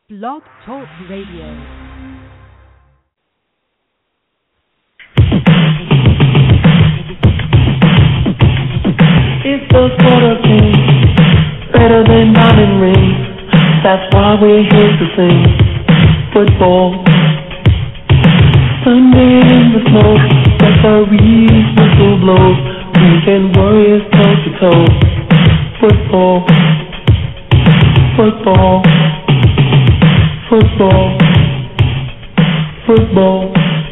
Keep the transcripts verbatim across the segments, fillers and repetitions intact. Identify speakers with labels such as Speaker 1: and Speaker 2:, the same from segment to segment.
Speaker 1: Blog Talk Radio.
Speaker 2: It's the sort of thing better than diamond rings. That's why we're here to sing football. Sunday in the snow, referee's whistle blows. Weekend warriors toe to toe. Football, football, football, football.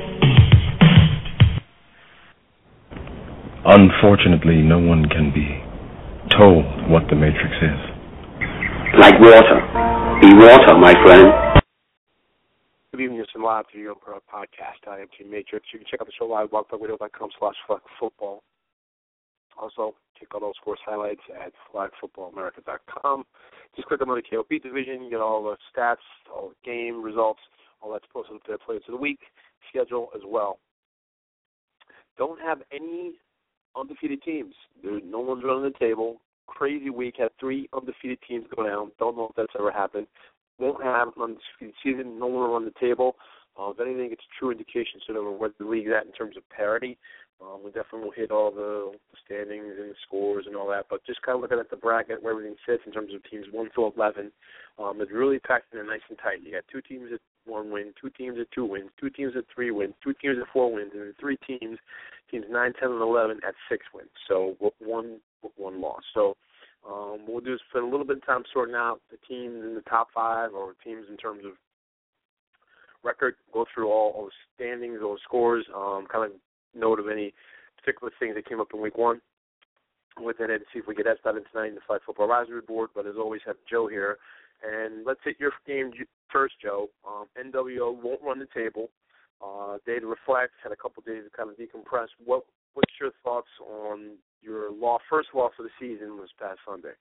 Speaker 3: Unfortunately, no one can be told what the Matrix is.
Speaker 4: Like water. Be water, my friend.
Speaker 5: Good evening, this is live to your podcast. I am Team Matrix. You can check out the show live at blog talk radio dot com slash flag football. Also, check out those sports highlights at flag football america dot com. Just click on the K O B division. You get all the stats, all the game results, all that's posted up there, players of the week, schedule as well. Don't have any undefeated teams. There, no one's running the table. Crazy week. Had three undefeated teams go down. Don't know if that's ever happened. Won't have an undefeated season. No one run the table. Uh, if anything, it's a true indication sort of where the league's at in terms of parity. Um, we definitely will hit all the standings and the scores and all that, but just kind of looking at the bracket where everything sits in terms of teams one through eleven, um, it's really packed in nice and tight. You got two teams at one win, two teams at two wins, two teams at three wins, two teams at four wins, and then three teams, teams nine, ten, and eleven at six wins. So one one loss. So um, we'll do is spend a little bit of time sorting out the teams in the top five or teams in terms of record, go through all, all the standings, all the scores, um, kind of note of any particular things that came up in week one within it and see if we get that started tonight in the Flag Football Advisory Board. But as always, have Joe here. And let's hit your game first, Joe. Um, N W O won't run the table. Uh, day to reflect, had a couple days to kind of decompress. What What's your thoughts on your law, first loss of the season this past Sunday?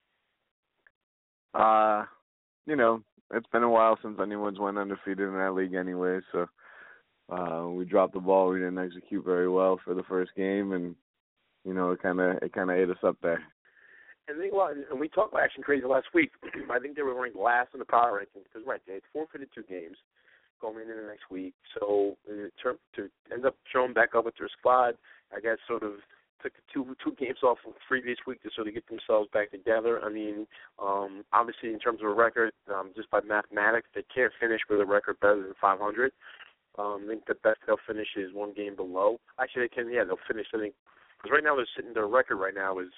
Speaker 6: Uh, you know, it's been a while since anyone's went undefeated in that league anyway, so Uh, we dropped the ball. We didn't execute very well for the first game, and you know it kind of it kind of ate us up there.
Speaker 5: And think about, and we talked about Action Crazy last week. I think they were ranked last in the power rankings because right, they had forfeited two games going into the next week. So in term, to end up showing back up with their squad, I guess sort of took two two games off from the previous week to sort of get themselves back together. I mean, um, obviously in terms of a record, um, just by mathematics, they can't finish with a record better than five hundred. Um, I think the best they'll finish is one game below. Actually, they can, yeah, they'll finish, I think, because right now they're sitting, their record right now is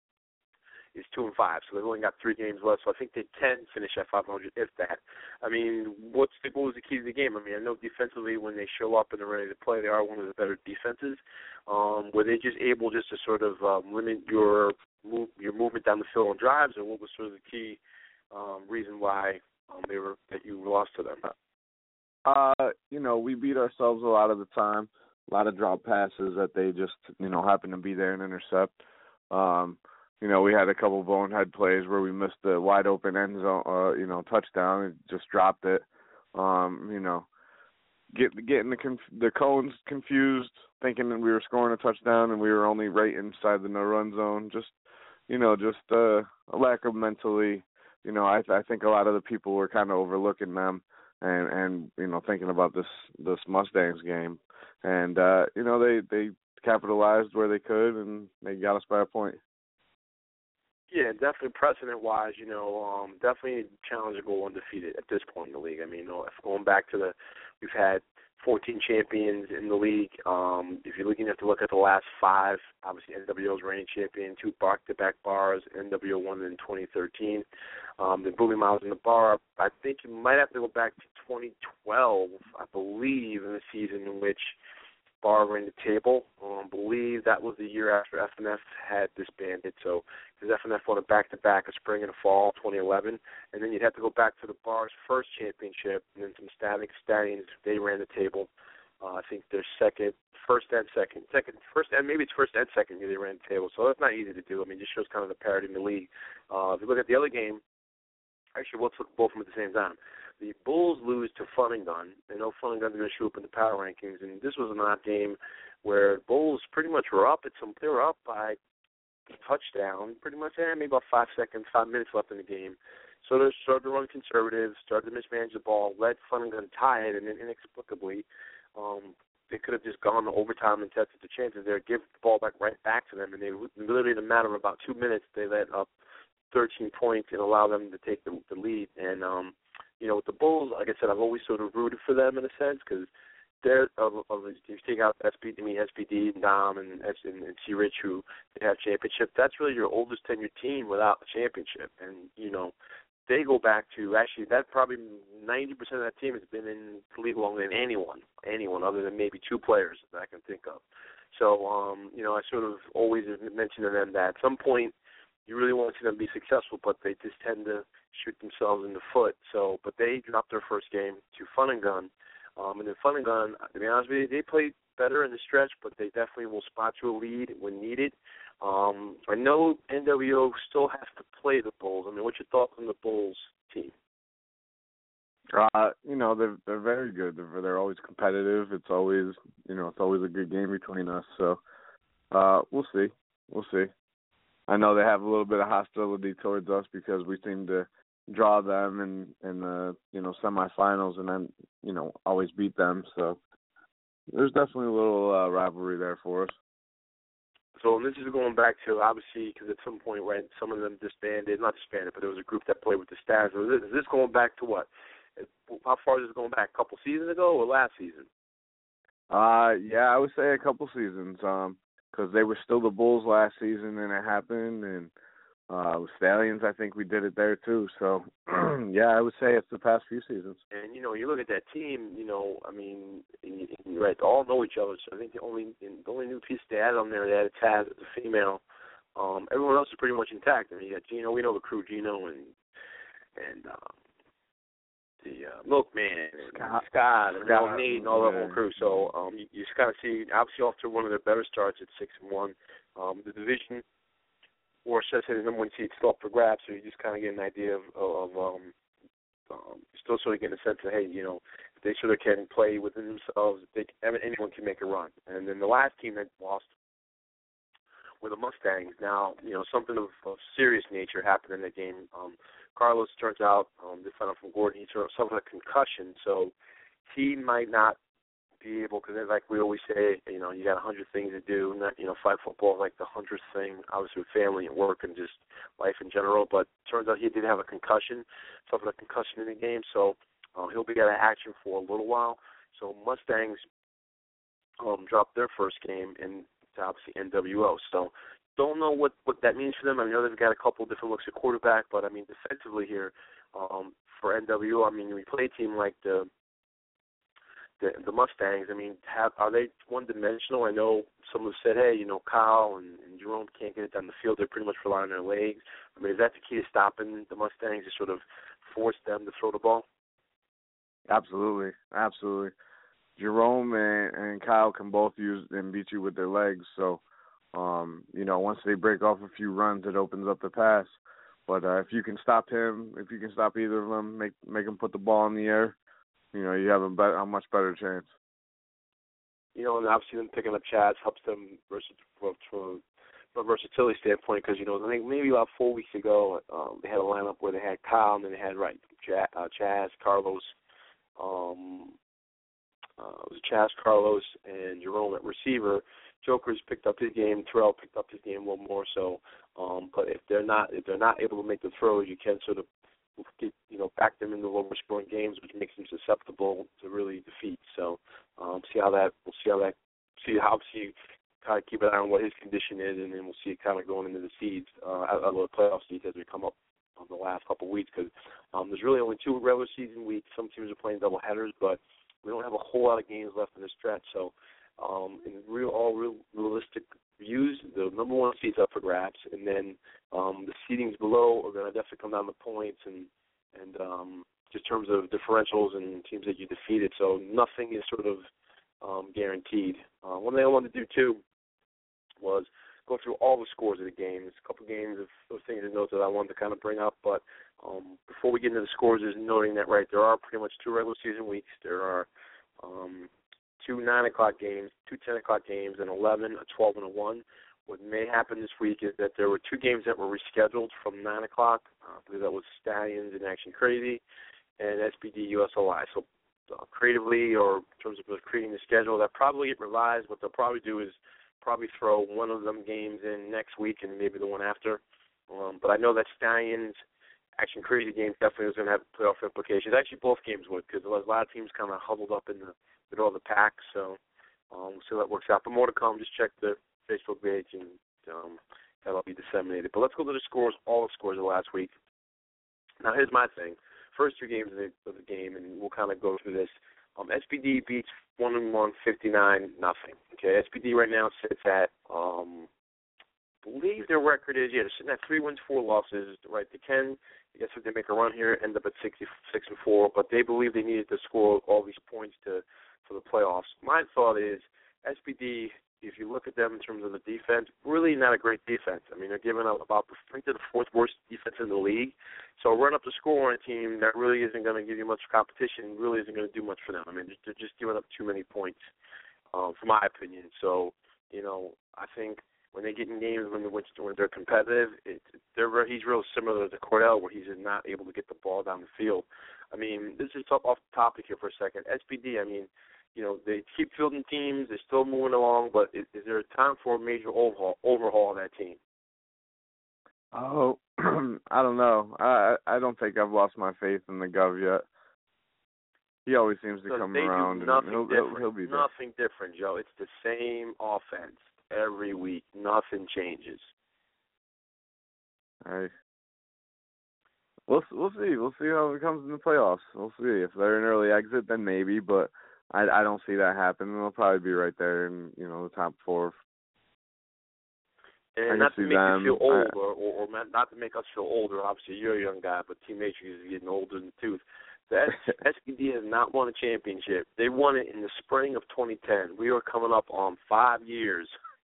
Speaker 5: is two and five, so they've only got three games left, so I think they can finish at five hundred, if that. I mean, what's the, what was the key to the game? I mean, I know defensively when they show up and they're ready to play, they are one of the better defenses. Um, were they just able just to sort of um, limit your move, your movement down the field on drives, or what was sort of the key um, reason why um, they were that you lost to them?
Speaker 6: Uh, you know, we beat ourselves a lot of the time. A lot of drop passes that they just, you know, happen to be there and intercept. Um, you know, we had a couple bonehead plays where we missed the wide open end zone, uh, you know, touchdown and just dropped it. Um, you know, get getting the conf- the cones confused, thinking that we were scoring a touchdown and we were only right inside the no run zone. Just, you know, just uh, a lack of mentally. You know, I I think a lot of the people were kind of overlooking them. And, and you know, thinking about this this Mustangs game, and uh, you know they, they capitalized where they could, and they got us by a point.
Speaker 5: Yeah, definitely precedent-wise, you know, um, definitely a challenge to go undefeated at this point in the league. I mean, you know, if going back to the, we've had fourteen champions in the league. Um, if you're looking, you have to look at the last five. Obviously, N W O's reigning champion, two back-to-back bars. N W O won in twenty thirteen. Um, the Bully Miles in the bar. I think you might have to go back to twenty twelve, I believe, in the season in which Bar ran the table. Um, I believe that was the year after F N F had disbanded. So, because F N F won a back-to-back, a spring and a fall, twenty eleven. And then you'd have to go back to the Bar's first championship, and then some Static Stallions, they ran the table. Uh, I think their second, first and second, second, first and maybe it's first and second year they ran the table. So that's not easy to do. I mean, it just shows kind of the parity in the league. Uh, if you look at the other game, actually, let's look at both of them at the same time. The Bulls lose to Fun and Gun. They know Fun and Gun are going to show up in the power rankings, and this was an odd game where Bulls pretty much were up at some. They were up by a touchdown, pretty much. Eh, maybe about five seconds, five minutes left in the game. So they started to run conservative, started to mismanage the ball, let Fun and Gun tie it, and then inexplicably, um, they could have just gone to overtime and tested the chances there, give the ball back right back to them, and they literally in a matter of about two minutes, they let up thirteen points and allow them to take the, the lead. And, um, you know, with the Bulls, like I said, I've always sort of rooted for them in a sense because they're, of, of, if you take out S P D, I mean, S P D, Dom, and, and, and C. Rich, who they have championship, that's really your oldest tenured team without a championship. And, you know, they go back to, actually, that probably ninety percent of that team has been in the league longer than anyone, anyone other than maybe two players that I can think of. So, um, you know, I sort of always mention to them that at some point you really want to see them be successful, but they just tend to shoot themselves in the foot. So, but they dropped their first game to Fun and Gun. Um, and then Fun and Gun, to be honest with you, they played better in the stretch, but they definitely will spot you a lead when needed. Um, I know N W O still has to play the Bulls. I mean, what's your thoughts on the Bulls team?
Speaker 6: Uh, you know, they're they're very good. They're they're always competitive. It's always you know it's always a good game between us. So uh, we'll see, we'll see. I know they have a little bit of hostility towards us because we seem to draw them in in the you know semifinals and then you know always beat them. So there's definitely a little uh, rivalry there for us.
Speaker 5: So and this is going back to, obviously, because at some point, right, some of them disbanded, not disbanded, but there was a group that played with the Stars. Is this going back to what? How far is this going back? A couple seasons ago or last season?
Speaker 6: Uh, yeah, I would say a couple seasons, um, because they were still the Bulls last season and it happened, and uh, with Stallions, I think we did it there too. So, yeah, I would say it's the past few seasons.
Speaker 5: And, you know, you look at that team, you know, I mean, you're right, they all know each other. So I think the only the only new piece they added on there, they added Taz as a female. Um, everyone else is pretty much intact. I mean, you got Gino, we know the crew, Gino and and um, the uh, Milkman and Scott, Scott and Scott, Nate and all that whole crew. So um, you, you just kind of see, obviously, off to one of their better starts at six and one. Um, the division, or says the number one seed, still up for grabs. So you just kind of get an idea of, of um, um, still sort of getting a sense of, hey, you know, if they sort of can play within themselves, they can, anyone can make a run. And then the last team that lost were the Mustangs. Now, you know, something of, of serious nature happened in that game. Um, Carlos, turns out, um, they found out from Gordon, he suffered a concussion, so he might not be able, because like we always say, you know, you got a hundred things to do. Not, you know, flag football is like the hundredth thing, obviously with family and work and just life in general. But turns out he did have a concussion, suffered a concussion in the game, so um, he'll be out of action for a little while. So Mustangs um, dropped their first game, and it's obviously N W O. So don't know what, what that means for them. I know they've got a couple of different looks at quarterback, but I mean defensively here um, for N W O, I mean we play a team like the The, the Mustangs, I mean, have, are they one-dimensional? I know some have said, hey, you know, Kyle and, and Jerome can't get it down the field. They're pretty much relying on their legs. I mean, is that the key to stopping the Mustangs, to sort of force them to throw the ball?
Speaker 6: Absolutely, absolutely. Jerome and, and Kyle can both use and beat you with their legs. So, um, you know, once they break off a few runs, it opens up the pass. But uh, if you can stop him, if you can stop either of them, make make them put the ball in the air, you know, you have a, better, a much better chance.
Speaker 5: You know, and obviously them picking up Chaz helps them versus, from, from a versatility standpoint because, you know, I think maybe about four weeks ago um, they had a lineup where they had Kyle and then they had, right, Ch- uh, Chaz, Carlos, um, uh, it was Chaz, Carlos, and Jerome at receiver. Joker's picked up his game. Terrell picked up his game a little more so. Um, but if they're not if they're not able to make the throws, you can sort of get, you know, back them into lower scoring games, which makes them susceptible to really defeat. So um, see how that we'll see how that see how see kind of keep an eye on what his condition is, and then we'll see it kind of going into the seeds, uh, out of the playoff seeds as we come up on the last couple of weeks because um, there's really only two regular season weeks. Some teams are playing double headers, but we don't have a whole lot of games left in the stretch. So um, in real all real realistic views, the number one seed's up for grabs, and then um, the seedings below are going to definitely come down to points and and um, just in terms of differentials and teams that you defeated. So nothing is sort of um, guaranteed. Uh, one thing I wanted to do too was go through all the scores of the games. A couple games of those things and notes that I wanted to kind of bring up, but um, before we get into the scores, is noting that right there are pretty much two regular season weeks. There are um, two nine o'clock games, two ten o'clock games, and eleven, a twelve, and a one. what may happen this week is that there were two games that were rescheduled from nine o'clock. Uh, I believe that was Stallions and Action Crazy and S P D U S O I. So uh, creatively or in terms of creating the schedule, that probably get revised. What they'll probably do is probably throw one of them games in next week and maybe the one after. Um, but I know that Stallions Action Crazy game definitely was going to have playoff implications. Actually, both games would, because a lot of teams kind of huddled up in the middle of the pack. So um, we'll see how that works out. But more to come. Just check the Facebook page, and um, that'll be disseminated. But let's go to the scores, all the scores of last week. Now, here's my thing. First two games of the, of the game, and we'll kind of go through this. Um, S P D beats one and one, fifty-nine nothing. Okay, S P D right now sits at, um, I believe their record is, yeah, they're sitting at three wins, four losses. Right, they can, I guess if they make a run here, end up at sixty-six and four. But they believe they needed to score all these points to for the playoffs. My thought is S P D, if you look at them in terms of the defense, really not a great defense. I mean, they're giving up about the, I think they're the fourth worst defense in the league. So run up the score on a team that really isn't going to give you much competition, really isn't going to do much for them. I mean, they're just giving up too many points, um, for my opinion. So, you know, I think when they get in games when they're, when they're competitive, it, they're he's real similar to Cordell, where he's not able to get the ball down the field. I mean, this is off the topic here for a second. S P D, I mean, you know, they keep fielding teams. They're still moving along, but is, is there a time for a major overhaul, overhaul of that team?
Speaker 6: Oh, I don't know. I I don't think I've lost my faith in the Gov yet. He always seems to
Speaker 5: so
Speaker 6: come
Speaker 5: they
Speaker 6: around.
Speaker 5: Do nothing
Speaker 6: and he'll,
Speaker 5: different.
Speaker 6: He'll, he'll be there.
Speaker 5: Nothing different, Joe. It's the same offense every week. Nothing changes.
Speaker 6: All right. We'll we'll see. We'll see how it comes in the playoffs. We'll see. If they're an early exit, then maybe, but I I don't see that happening. They'll probably be right there in, you know, the top four.
Speaker 5: And not to make them, you feel old,
Speaker 6: I,
Speaker 5: or, or, or not to make us feel older. Obviously, you're a young guy, but Team Matrix is getting older in the tooth. The S P D has not won a championship. They won it in the spring of twenty ten. We are coming up on five years.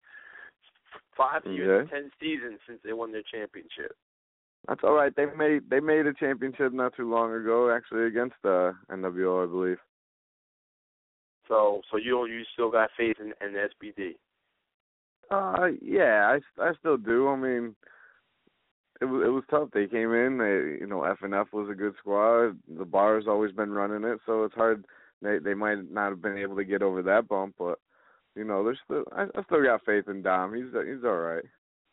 Speaker 5: Five years
Speaker 6: yeah.
Speaker 5: and ten seasons since they won their championship.
Speaker 6: That's all right. They made they made a championship not too long ago, actually against uh, N W O, I believe.
Speaker 5: So, so you you still got faith in, in the S P D?
Speaker 6: Uh, yeah, I, I still do. I mean, it was it was tough. They came in. They you know F and F was a good squad. The Bar's always been running it, so it's hard. They they might not have been able to get over that bump, but you know, there's still I, I still got faith in Dom. He's he's all right.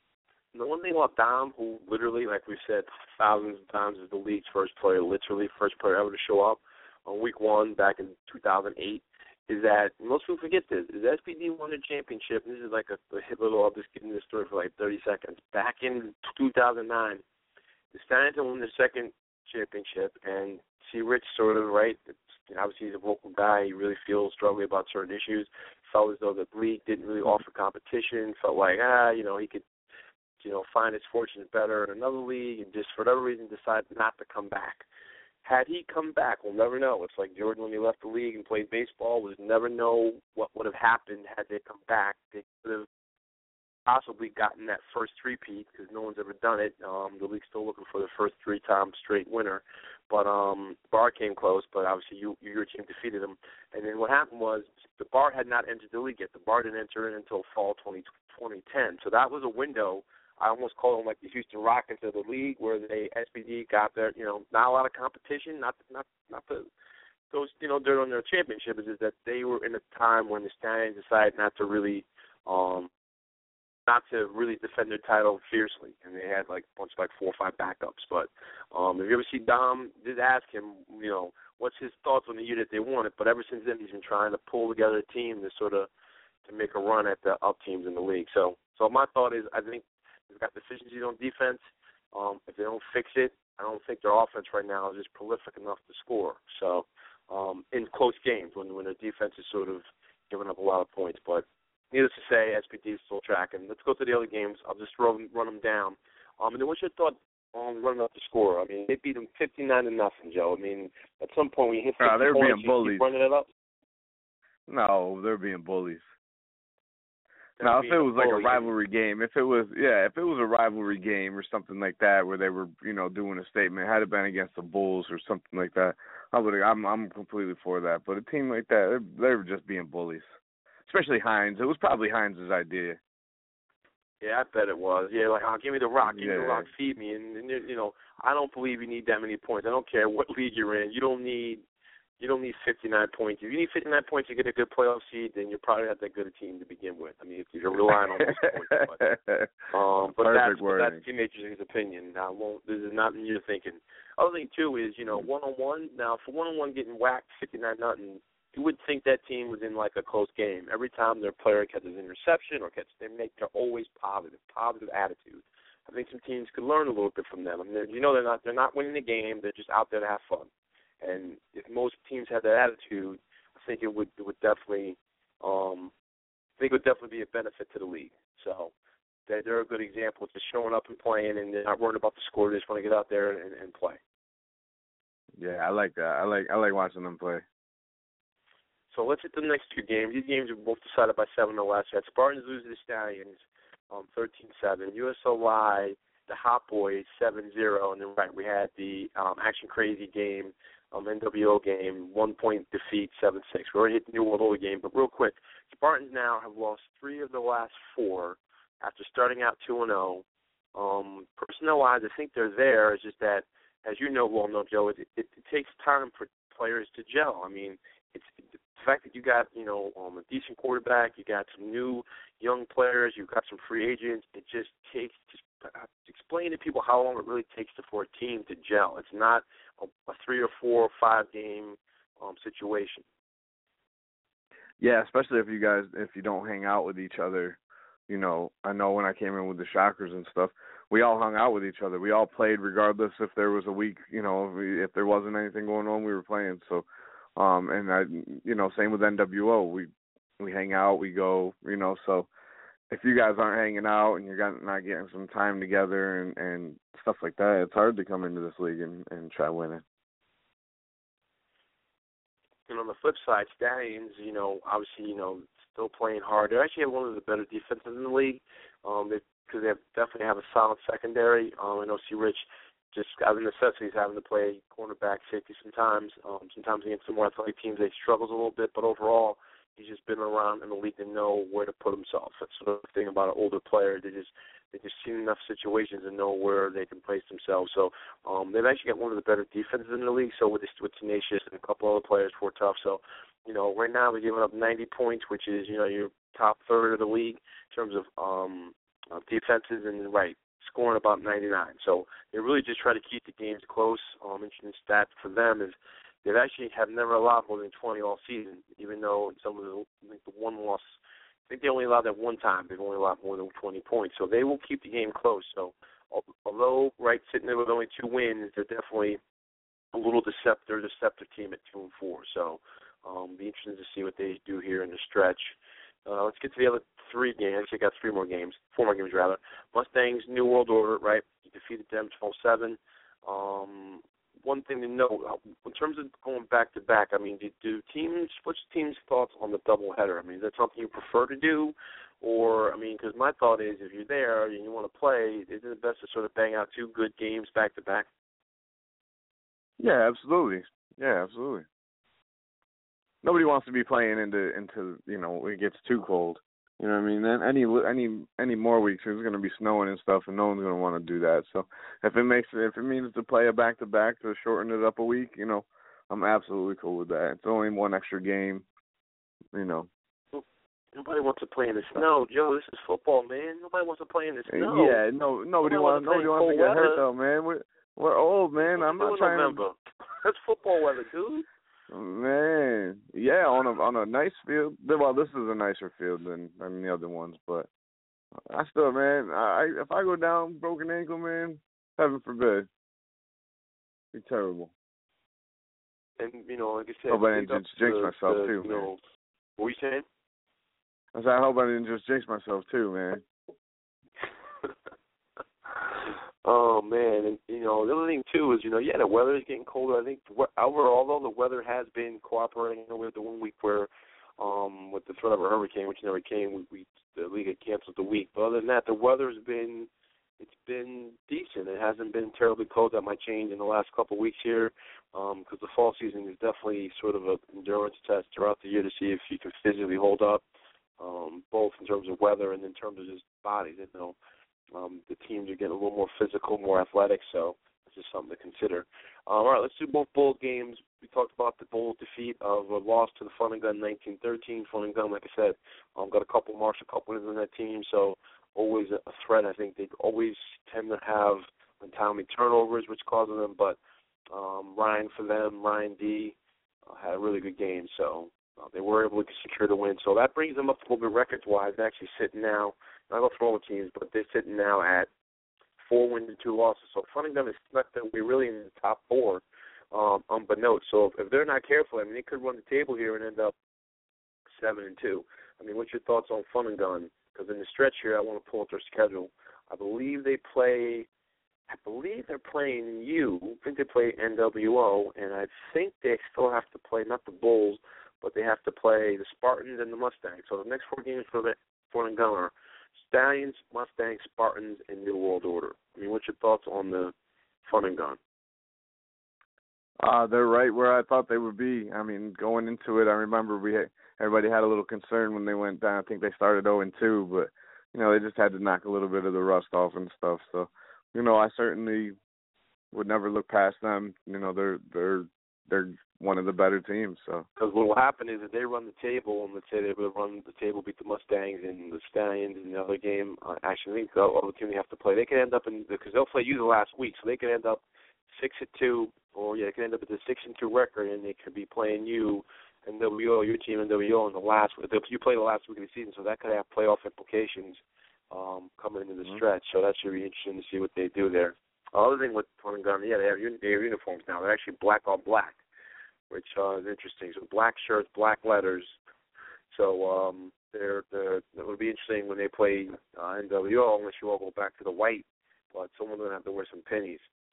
Speaker 5: The one thing about Dom, who literally, like we've said thousands of times, is the league's first player, literally first player ever to show up on week one back in two thousand eight, is that most people forget this. Is S P D won the championship, and this is like a, a hit little, I'll just get into this story for like thirty seconds. Back in two thousand nine, the Stallions won the second championship, and see Rich sort of, right, it's, obviously he's a vocal guy. He really feels strongly about certain issues. Felt as though the league didn't really offer competition. Felt like, ah, you know, he could, you know, find his fortunes better in another league, and just for whatever reason decided not to come back. Had he come back, we'll never know. It's like Jordan when he left the league and played baseball. We'll never know what would have happened had they come back. They could have possibly gotten that first three-peat because no one's ever done it. Um, the league's still looking for the first three-time straight winner. But um, Bar came close, but obviously you, your team defeated them. And then what happened was the Bar had not entered the league yet. The Bar didn't enter in until fall twenty ten. So that was a window. I almost call them like the Houston Rockets of the league, where they S P D got their, you know, not a lot of competition, not not not the those, you know, they're on their championship. Is just that they were in a time when the Stallions decided not to really, um, not to really defend their title fiercely, and they had like a bunch of like four or five backups. But um, if you ever see Dom, just ask him, you know, what's his thoughts on the year that they won it. But ever since then, he's been trying to pull together a team to sort of to make a run at the up teams in the league. So, so my thought is, I think they've got deficiencies on defense. Um, if they don't fix it, I don't think their offense right now is just prolific enough to score. So um, in close games when, when their defense is sort of giving up a lot of points. But needless to say, S P D is still tracking. Let's go to the other games. I'll just run, run them down. Um, and then what's your thought on running up the score? I mean, they beat them fifty-nine to nothing, Joe. I mean, at some point when you hit fifty
Speaker 6: uh, they're
Speaker 5: points,
Speaker 6: being
Speaker 5: you
Speaker 6: bullies.
Speaker 5: keep running it up?
Speaker 6: No, they're being bullies.
Speaker 5: They're
Speaker 6: now, if it was like
Speaker 5: bully.
Speaker 6: a rivalry game, if it was, yeah, if it was a rivalry game or something like that, where they were, you know, doing a statement, had it been against the Bulls or something like that, I would, I'm, I'm completely for that. But a team like that, they're, they're just being bullies, especially Hines. It was probably Hines' idea.
Speaker 5: Yeah, I bet it was. Yeah, like, oh, give me the rock, give
Speaker 6: yeah.
Speaker 5: me the rock, feed me. And, and, you know, I don't believe you need that many points. I don't care what league you're in. You don't need you don't need fifty-nine points. If you need fifty-nine points to get a good playoff seed, then you're probably not that good a team to begin with. I mean, if you're relying on those points. But, um, but that's, but that's Teammates' opinion. Now, won't, this is not your thinking. Other thing, too, is, you know, one-on-one. Now, for one-on-one getting whacked fifty-nine nothing, you would think that team was in like a close game. Every time their player catches an interception or catches, they make they're always positive, positive attitude. I think some teams could learn a little bit from them. I mean, you know, they're not they're not winning the game. They're just out there to have fun. And if most teams had that attitude, I think it would it would definitely, um, I think it would definitely be a benefit to the league. So they're, they're a good example of just showing up and playing, and they're not worried about the score. They just want to get out there and, and play.
Speaker 6: Yeah, I like that. I like I like watching them play.
Speaker 5: So let's hit the next two games. These games are both decided by seven or less. We had Spartans lose to the Stallions, um, thirteen seven. U S O Y, the Hot Boys, seven zero. And then, right, we had the um, Action Crazy game, um, N W O game, one-point defeat, seven six. We already hit the New World Order game, but real quick, Spartans now have lost three of the last four after starting out two and oh. Um, personnel-wise, I think they're there. It's just that, as you know, well, no, Joe, it, it, it takes time for players to gel. I mean, it's the fact that you got, you know, um, a decent quarterback, you got some new young players, you've got some free agents. It just takes, just explain to people how long it really takes to, for a team to gel. It's not a, a three or four or five game um, situation.
Speaker 6: Yeah, especially if you guys, if you don't hang out with each other. You know, I know when I came in with the Shockers and stuff, we all hung out with each other. We all played regardless if there was a week, you know, if, we, if there wasn't anything going on, we were playing. So, um, and I, you know, same with N W O. We we hang out, we go, you know. So if you guys aren't hanging out and you're not getting some time together and, and stuff like that, it's hard to come into this league and, and try winning.
Speaker 5: And on the flip side, Stallions, you know, obviously, you know, still playing hard. They actually have one of the better defenses in the league um, because they, they have, definitely have a solid secondary. Um, I know C. Rich just out of necessity is having to play cornerback, safety sometimes. Um, sometimes against some more athletic teams, they struggles a little bit, but overall, he's just been around in the league to know where to put himself. That's sort of the thing about an older player. They just they just seen enough situations and know where they can place themselves. So um, they've actually got one of the better defenses in the league. So with this, with Tenacious and a couple other players who are tough. So you know, right now they're giving up ninety points, which is you know your top third of the league in terms of um, uh, defenses, and right scoring about ninety-nine. So they really just try to keep the games close. Um, interesting stat for them is they actually have never allowed more than twenty all season, even though some of the, I think the one loss, I think they only allowed that one time. They've only allowed more than twenty points. So they will keep the game close. So although, right, sitting there with only two wins, they're definitely a little deceptive, they're a deceptive team at two and four. So um, be interesting to see what they do here in the stretch. Uh, let's get to the other three games. Actually, got three more games, four more games rather. Mustangs, New World Order, right? You defeated them twelve seven. Um, one thing to note, in terms of going back to back, I mean, do, do teams, what's teams' thoughts on the doubleheader? I mean, is that something you prefer to do? Or, I mean, because my thought is if you're there and you want to play, isn't it best to sort of bang out two good games back to back?
Speaker 6: Yeah, absolutely. Yeah, absolutely. Nobody wants to be playing into, into you know, when it gets too cold. You know what I mean? Then any any any more weeks, it's going to be snowing and stuff, and no one's going to want to do that. So if it makes if it means to play a back to back to shorten it up a week, you know, I'm absolutely cool with that. It's only one extra game, you know.
Speaker 5: Nobody wants to play in the snow, Joe. This is football, man. Nobody wants to play in the snow.
Speaker 6: Yeah, no, nobody, nobody wants nobody wants to get weather. hurt though, man. We're we're old, man. I'm not trying
Speaker 5: November. to. That's football weather, dude.
Speaker 6: Man, yeah, on a on a nice field. Well, this is a nicer field than, than the other ones, but I still, man, I if I go down broken ankle, man, heaven forbid, it'd be terrible.
Speaker 5: And you know, like I said,
Speaker 6: hope I didn't just jinx
Speaker 5: the,
Speaker 6: myself
Speaker 5: the,
Speaker 6: too,
Speaker 5: you
Speaker 6: man.
Speaker 5: Know, what were you saying?
Speaker 6: I said I hope I didn't just jinx myself too, man.
Speaker 5: Oh, man, and, you know, the other thing, too, is, you know, yeah, the weather is getting colder. I think overall, although the weather has been cooperating, you know, with the one week where, um, with the threat of a hurricane, which never came, we, we the league had canceled the week. But other than that, the weather's been, it's been decent. It hasn't been terribly cold. That might change in the last couple of weeks here, because um, the fall season is definitely sort of an endurance test throughout the year to see if you can physically hold up. um, both in terms of weather and in terms of just bodies. You know, um, the teams are getting a little more physical, more athletic, so it's just something to consider. Um, all right, let's do both bowl games. We talked about the bowl defeat of a loss to the Fun and Gun nineteen thirteen. Fun and Gun, like I said, um, got a couple Marshall Cup winners on that team, so always a threat. I think they always tend to have untimely turnovers, which causes them, but um, Ryan for them, Ryan D, uh, had a really good game, so uh, they were able to secure the win. So that brings them up a little bit records-wise. They're actually sitting now, not going through all the teams, but they're sitting now at four wins and two losses. So Fun and Gun is snuck them. We're really in the top four, um, unbeknownst. So if, if they're not careful, I mean, they could run the table here and end up seven and two. I mean, what's your thoughts on Fun and Gun? Because in the stretch here, I want to pull up their schedule. I believe they play. I believe they're playing U. I think they play N W O, and I think they still have to play not the Bulls, but they have to play the Spartans and the Mustangs. So the next four games for the Fun and Gun are Stallions, Mustangs, Spartans, and New World Order. I mean, what's your thoughts on the Fun and Gun?
Speaker 6: Uh, they're right where I thought they would be. I mean, going into it, I remember we had, everybody had a little concern when they went down. I think they started oh and two, but, you know, they just had to knock a little bit of the rust off and stuff. So, you know, I certainly would never look past them. You know, they're they're they're one of the better teams. So
Speaker 5: because what will happen is if they run the table, and let's say they will run the table, beat the Mustangs and the Stallions in the other game, uh, actually, I think the other team they have to play, they could end up in because they'll play you the last week, so they could end up six and two, or yeah, they could end up with a six and two record, and they could be playing you N W O, your team N W O in the last. You play the last week of the season, so that could have playoff implications. Um, coming into the mm-hmm. stretch, so that should be interesting to see what they do there. Other thing with Fun and Gun, yeah, they have, they have uniforms now. They're actually black on black, which uh, is interesting. So black shirts, black letters. So um, they're, they're, it would be interesting when they play uh, N W O, unless you all go back to the white, but someone's going to have to wear some pennies.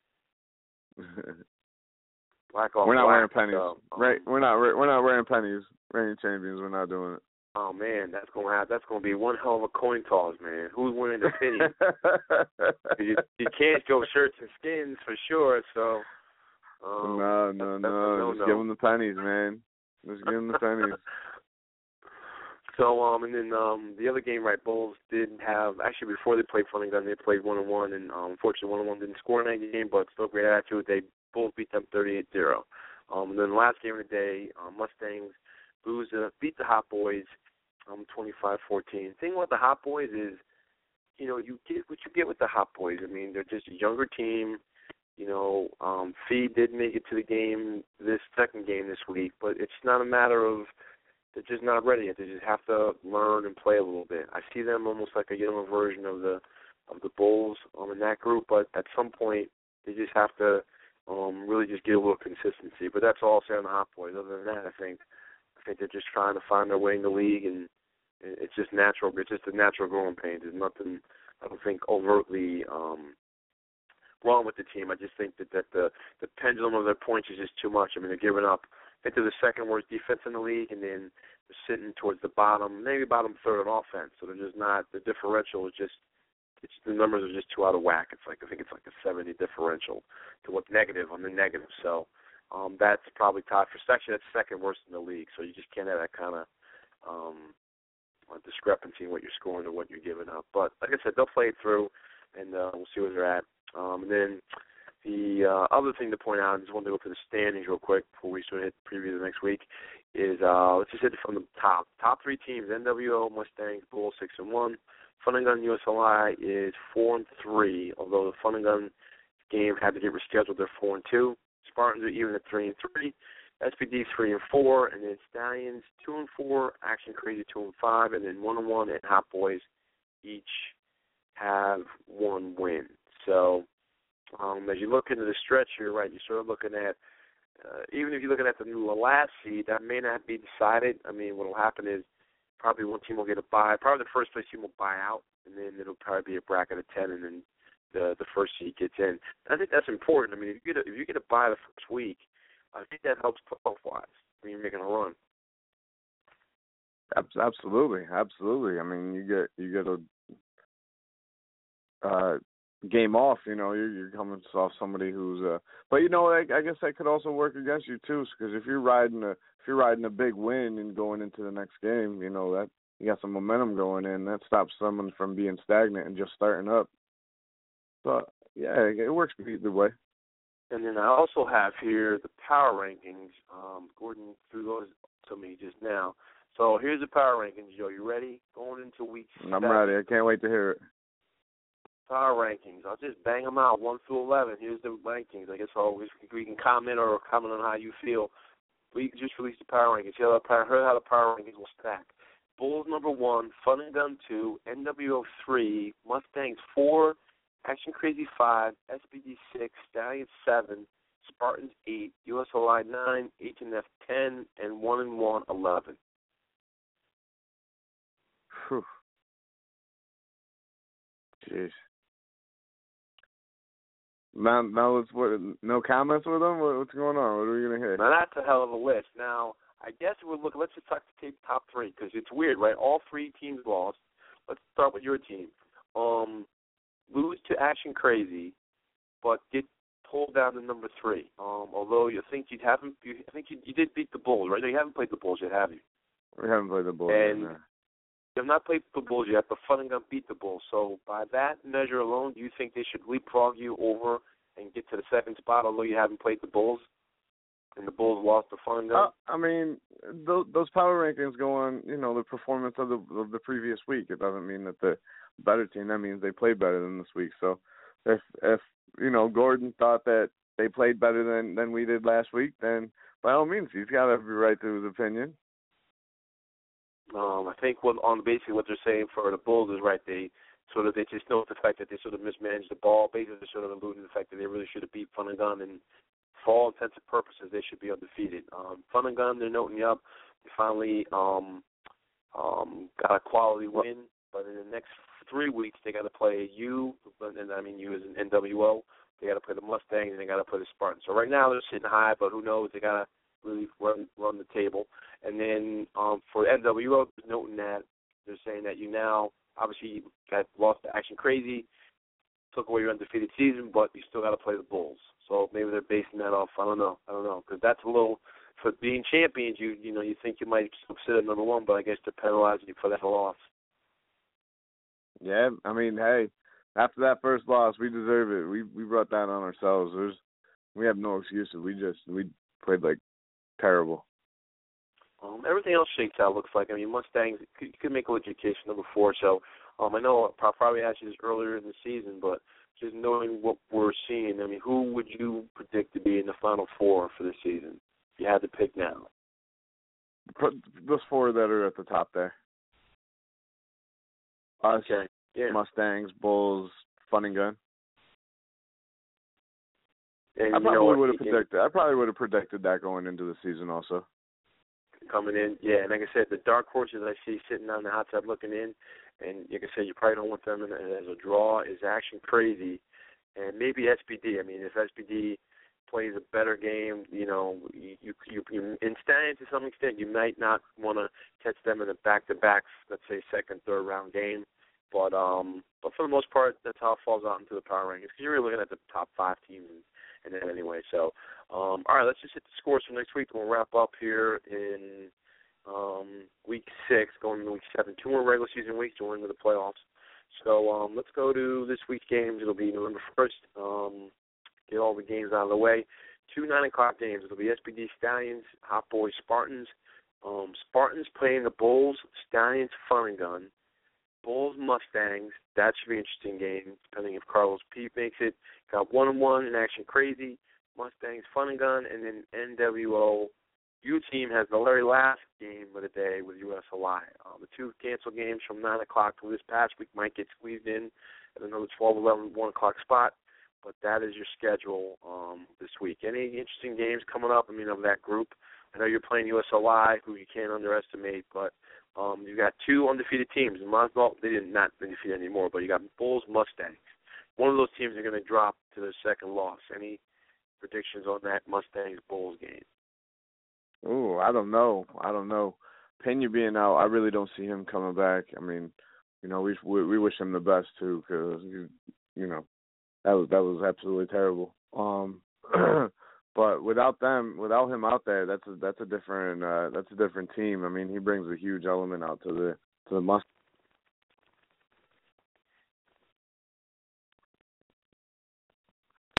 Speaker 5: Black on
Speaker 6: we're not
Speaker 5: black,
Speaker 6: wearing pennies.
Speaker 5: So, um,
Speaker 6: right? We're not. We're not wearing pennies. Reigning champions. We're not doing it.
Speaker 5: Oh man, that's gonna have that's gonna be one hell of a coin toss, man. Who's winning the penny? you, you can't go shirts and skins for sure. So um,
Speaker 6: no, no, no. Just give them the pennies, man. Just give them the pennies.
Speaker 5: So um, and then um, the other game, right? Bulls didn't have actually before they played Fun and Gun, they played one and one, and um, unfortunately one and one didn't score in that game, but still great attitude. They Bulls beat them thirty-eight zero. Um, and then the last game of the day, um, Mustangs lose, uh, beat the Hot Boys. Um, twenty-five fourteen. The thing with the Hot Boys is, you know, you get what you get with the Hot Boys. I mean, they're just a younger team. You know, um, Fee did make it to the game, this second game this week, but it's not a matter of they're just not ready yet. They just have to learn and play a little bit. I see them almost like a younger version of the of the Bulls um, in that group, but at some point they just have to um, really just get a little consistency. But that's all I'll say on the Hot Boys. Other than that, I think I think they're just trying to find their way in the league, and it's just natural. It's just a natural growing pain. There's nothing, I don't think, overtly um, wrong with the team. I just think that, that the, the pendulum of their points is just too much. I mean, they're giving up. I think they're the second worst defense in the league, and then they're sitting towards the bottom, maybe bottom third on offense. So they're just not, the differential is just, it's, the numbers are just too out of whack. It's like, I think it's like a seventy differential to what's negative on the negative. So um, that's probably tied for section. That's second worst in the league. So you just can't have that kind of um, a discrepancy in what you're scoring and what you're giving up. But like I said, they'll play it through, and uh, we'll see where they're at. Um, and then the uh, other thing to point out, I just wanted to go for the standings real quick before we sort of hit the preview of the next week, is uh, let's just hit it from the top. Top three teams, N W O, Mustangs, Bulls, six and one. Fun and Gun U S L I is four and three, although the Fun and Gun game had to get rescheduled. They're four and two. Spartans are even at three and three. S P D three and four, and then Stallions two and four, Action Crazy two and five, and then one and one, and Hot Boys each have one win. So um, as you look into the stretch here, right, you're sort of looking at uh, even if you're looking at the last seed, that may not be decided. I mean, what will happen is probably one team will get a bye. Probably the first place team will buy out, and then it'll probably be a bracket of ten, and then the the first seed gets in. And I think that's important. I mean, if you get a, if you get a bye the first week, I think that helps playoff-wise when you're making a run.
Speaker 6: Absolutely, absolutely. I mean, you get you get a uh, game off. You know, you're, you're coming off somebody who's. Uh, but you know, I, I guess that could also work against you too, because if you're riding a if you're riding a big win and going into the next game, you know that you got some momentum going in. That stops someone from being stagnant and just starting up. So, yeah, it works either way.
Speaker 5: And then I also have here the power rankings. Um, Gordon threw those to me just now. So here's the power rankings, Joe. You ready? Going into week
Speaker 6: I'm
Speaker 5: seven.
Speaker 6: ready. I can't wait to hear it.
Speaker 5: Power rankings. I'll just bang them out, one through eleven. Here's the rankings. I guess I'll, we can comment or comment on how you feel. We just released the power rankings. You heard how the power rankings will stack. Bulls number one, Fun and Gun two, N W O three, Mustangs four, Action Crazy five, S B D six, Stallions seven, Spartans eight, U S L I nine, H and F ten, and one and one eleven.
Speaker 6: Whew. Jeez. Now, now let's what? No comments with them. What, what's going on? What are we gonna hear?
Speaker 5: Now that's a hell of a list. Now I guess we'll look. Let's just talk to take top three because it's weird, right? All three teams lost. Let's start with your team. Um, lose to Action Crazy, but get pulled down to number three. Um, although you think you haven't, you I think you, you did beat the Bulls, right? No, you haven't played the Bulls yet, have you?
Speaker 6: We haven't played the Bulls
Speaker 5: and
Speaker 6: yet. No.
Speaker 5: You have not played the Bulls yet, but Fun and Gun beat the Bulls. So by that measure alone, do you think they should leapfrog you over and get to the second spot, although you haven't played the Bulls, and the Bulls lost to Fun and Gun?
Speaker 6: Uh, I mean, those, those power rankings go on, you know, the performance of the of the previous week. It doesn't mean that the better team. That means they played better than this week. So if, if you know, Gordon thought that they played better than, than we did last week, then by all means, he's got every right to his opinion.
Speaker 5: Um, I think what on basically what they're saying for the Bulls is right. They sort of they just know the fact that they sort of mismanaged the ball. Basically, they're sort of alluding to the fact that they really should have beat Fun and Gun, and for all intents and purposes, they should be undefeated. Um, Fun and Gun, they're noting you up. They finally um, um, got a quality win, but in the next three weeks they got to play you, and I mean you as an N W O. They got to play the Mustangs and they got to play the Spartans. So right now they're sitting high, but who knows? They got to really run run the table. And then um, for N W O, noting that they're saying that you now obviously got lost to Action Crazy, took away your undefeated season, but you still got to play the Bulls. So maybe they're basing that off. I don't know. I don't know because that's a little for being champions. You you know you think you might sit at number one, but I guess they're penalizing you for that loss.
Speaker 6: Yeah, I mean, hey, after that first loss, we deserve it. We we brought that on ourselves. There's we have no excuses. We just we played like terrible.
Speaker 5: Um, everything else shakes out, looks like. I mean, Mustangs, you could make a legit case for number four. So um, I know I probably asked you this earlier in the season, but just knowing what we're seeing, I mean, who would you predict to be in the Final Four for this season? If you had to pick now.
Speaker 6: Those four that are at the top there. Us,
Speaker 5: okay. Yeah.
Speaker 6: Mustangs, Bulls, Fun and Gun.
Speaker 5: And
Speaker 6: I probably would have
Speaker 5: predicted.
Speaker 6: predicted. I probably would have predicted that going into the season also.
Speaker 5: Coming in, yeah, and like I said, the dark horses I see sitting on the hot tub looking in, and like I said, you probably don't want them in, as a draw, is Action Crazy, and maybe S B D. I mean, if S B D plays a better game, you know, you you, you in Stallions to some extent, you might not want to catch them in a back-to-back, let's say second, third round game, but um, but for the most part, that's how it falls out into the power rankings because you're really looking at the top five teams. And, And then anyway, so, um, all right, let's just hit the scores for next week. We'll wrap up here in um, week six, going into week seven. Two more regular season weeks to into the playoffs. So um, let's go to this week's games. It'll be November first. Um, get all the games out of the way. Two nine o'clock games. It'll be S B D Stallions, Hot Boys Spartans. Um, Spartans playing the Bulls, Stallions Fun and Gun. Bulls Mustangs, that should be an interesting game, depending if Carlos P makes it. Got one and one in Action Crazy, Mustangs Fun and Gun, and then N W O. U team has the very last game of the day with U S L I. Uh, the two canceled games from nine o'clock to this past week might get squeezed in at another twelve, eleven, one o'clock spot, but that is your schedule um, this week. Any interesting games coming up, I mean, of that group? I know you're playing U S L I, who you can't underestimate, but Um, you got two undefeated teams. And well, they did not undefeated anymore, but you got Bulls, Mustangs. One of those teams are going to drop to their second loss. Any predictions on that Mustangs-Bulls game?
Speaker 6: Oh, I don't know. I don't know. Pena being out, I really don't see him coming back. I mean, you know, we we, we wish him the best too, because you know that was that was absolutely terrible. Um, But without them, without him out there, that's a that's a different uh, that's a different team. I mean, he brings a huge element out to the to the Mustangs.